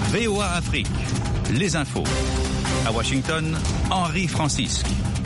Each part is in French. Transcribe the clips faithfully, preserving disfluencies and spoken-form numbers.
V O A Afrique, les infos. À Washington, Henri Francisque.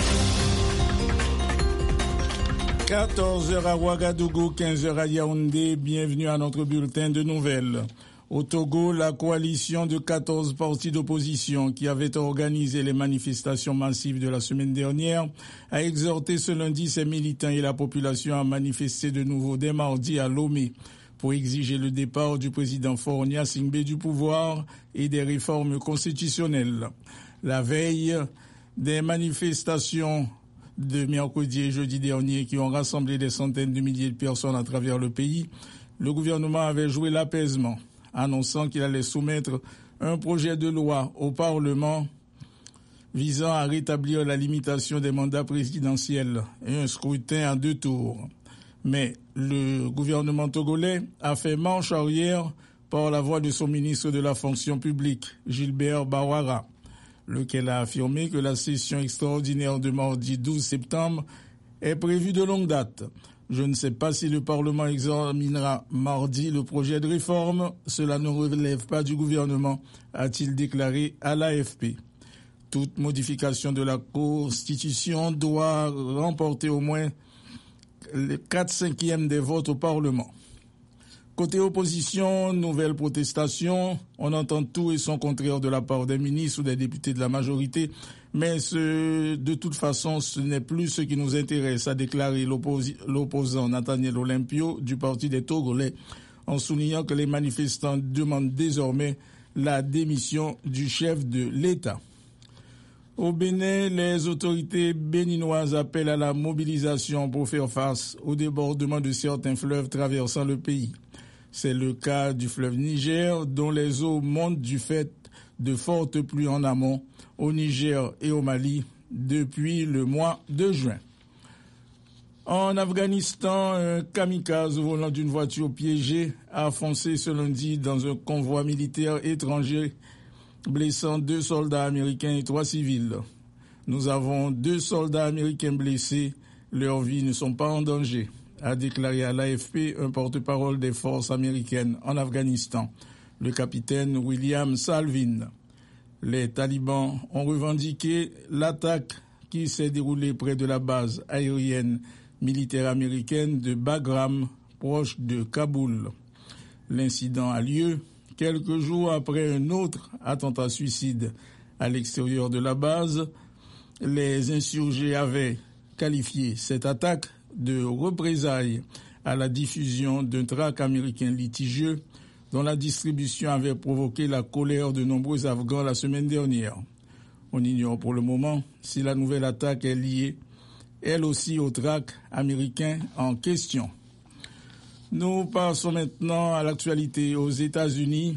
quatorze heures à Ouagadougou, quinze heures à Yaoundé. Bienvenue à notre bulletin de nouvelles. Au Togo, la coalition de quatorze partis d'opposition qui avait organisé les manifestations massives de la semaine dernière a exhorté ce lundi ses militants et la population à manifester de nouveau dès mardi à Lomé pour exiger le départ du président Faure Gnassingbé du pouvoir et des réformes constitutionnelles. La veille des manifestations de mercredi et jeudi dernier qui ont rassemblé des centaines de milliers de personnes à travers le pays, le gouvernement avait joué l'apaisement, annonçant qu'il allait soumettre un projet de loi au Parlement visant à rétablir la limitation des mandats présidentiels et un scrutin à deux tours. Mais le gouvernement togolais a fait marche arrière par la voix de son ministre de la fonction publique, Gilbert Bawara, lequel a affirmé que la session extraordinaire de mardi douze septembre est prévue de longue date. Je ne sais pas si le Parlement examinera mardi le projet de réforme. Cela ne relève pas du gouvernement, a-t-il déclaré à l'A F P. Toute modification de la Constitution doit remporter au moins les quatre cinquièmes des votes au Parlement. Côté opposition, nouvelle protestation, on entend tout et son contraire de la part des ministres ou des députés de la majorité, mais ce, de toute façon, ce n'est plus ce qui nous intéresse, a déclaré l'opposi- l'opposant Nathaniel Olympio du Parti des Togolais, en soulignant que les manifestants demandent désormais la démission du chef de l'État. Au Bénin, les autorités béninoises appellent à la mobilisation pour faire face au débordement de certains fleuves traversant le pays. C'est le cas du fleuve Niger, dont les eaux montent du fait de fortes pluies en amont, au Niger et au Mali, depuis le mois de juin. En Afghanistan, un kamikaze au volant d'une voiture piégée a foncé ce lundi dans un convoi militaire étranger, blessant deux soldats américains et trois civils. Nous avons deux soldats américains blessés. Leurs vies ne sont pas en danger, a déclaré à l'A F P un porte-parole des forces américaines en Afghanistan, le capitaine William Salvin. Les talibans ont revendiqué l'attaque qui s'est déroulée près de la base aérienne militaire américaine de Bagram, proche de Kaboul. L'incident a lieu quelques jours après un autre attentat suicide à l'extérieur de la base. Les insurgés avaient qualifié cette attaque de représailles à la diffusion d'un tract américain litigieux dont la distribution avait provoqué la colère de nombreux Afghans la semaine dernière. On ignore pour le moment si la nouvelle attaque est liée, elle aussi, au tract américain en question. Nous passons maintenant à l'actualité aux États-Unis.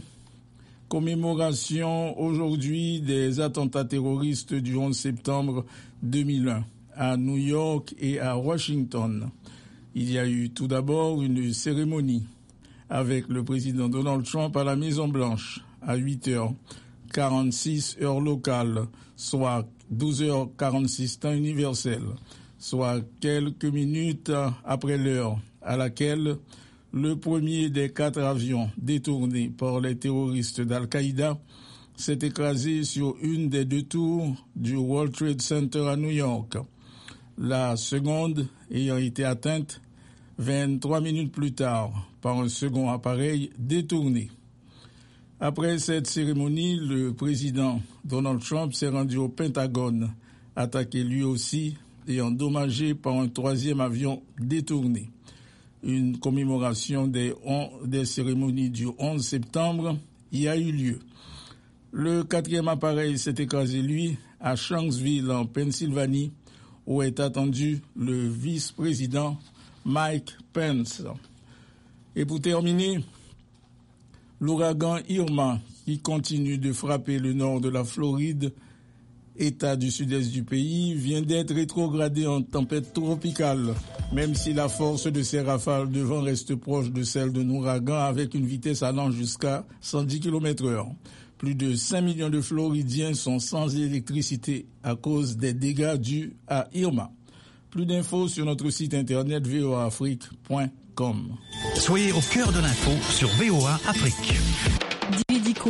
Commémoration aujourd'hui des attentats terroristes du onze septembre deux mille un à New York et à Washington. Il y a eu tout d'abord une cérémonie avec le président Donald Trump à la Maison-Blanche à huit heures quarante-six heure locale, soit douze heures quarante-six temps universel, soit quelques minutes après l'heure à laquelle le premier des quatre avions détournés par les terroristes d'Al-Qaïda s'est écrasé sur une des deux tours du World Trade Center à New York. La seconde ayant été atteinte vingt-trois minutes plus tard par un second appareil détourné. Après cette cérémonie, le président Donald Trump s'est rendu au Pentagone, attaqué lui aussi et endommagé par un troisième avion détourné. Une commémoration des, on, des cérémonies du onze septembre y a eu lieu. Le quatrième appareil s'est écrasé, lui, à Shanksville, en Pennsylvanie, où est attendu le vice-président Mike Pence. Et pour terminer, l'ouragan Irma, qui continue de frapper le nord de la Floride, État du sud-est du pays, vient d'être rétrogradé en tempête tropicale, même si la force de ses rafales de vent reste proche de celle d'un ouragan avec une vitesse allant jusqu'à cent dix kilomètres heure. Plus de cinq millions de Floridiens sont sans électricité à cause des dégâts dus à Irma. Plus d'infos sur notre site internet v o a afrique point com. Soyez au cœur de l'info sur V O A Afrique.